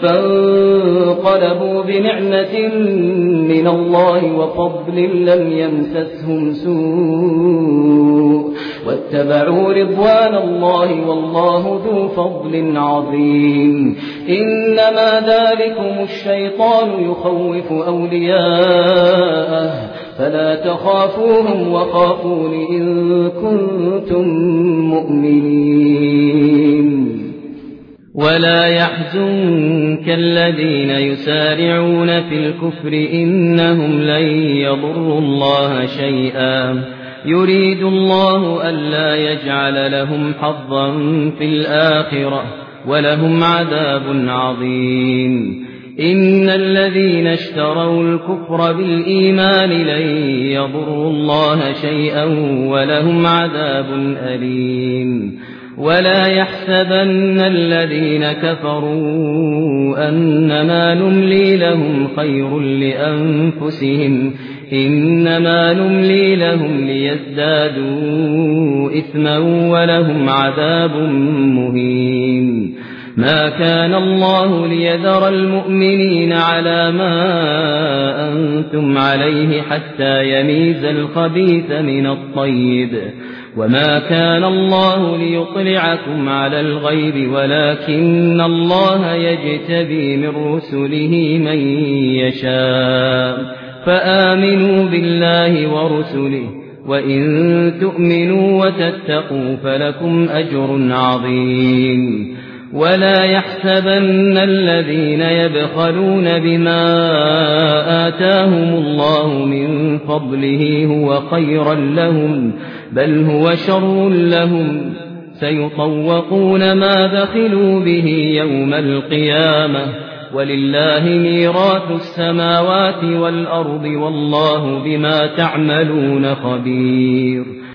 فانقلبوا بنعمة من الله وفضل لم يمسسهم سوء واتبعوا رضوان الله والله ذو فضل عظيم. إنما ذلكم الشيطان يخوف أولياءه فلا تخافوهم وخافون إن كنتم مؤمنين. ولا يحزنك الذين يسارعون في الكفر إنهم لن يضروا الله شيئا يريد الله ألا يجعل لهم حظا في الآخرة ولهم عذاب عظيم. إن الذين اشتروا الكفر بالإيمان لن يضروا الله شيئا ولهم عذاب أليم. ولا يحسبن الذين كفروا أنما نملي لهم خير لأنفسهم إنما نملي لهم ليزدادوا إثما ولهم عذاب مهين. ما كان الله ليذر المؤمنين على ما أنتم عليه حتى يميز الخبيث من الطيب وما كان الله ليطلعكم على الغيب ولكن الله يجتبي من رسله من يشاء فآمنوا بالله ورسله وإن تؤمنوا وتتقوا فلكم أجر عظيم. ولا يحسبن الذين يبخلون بما آتاهم الله من فضله هو خيرا لهم بل هو شر لهم سيطوقون ما بخلوا به يوم القيامة ولله ميراث السماوات والأرض والله بما تعملون خبير.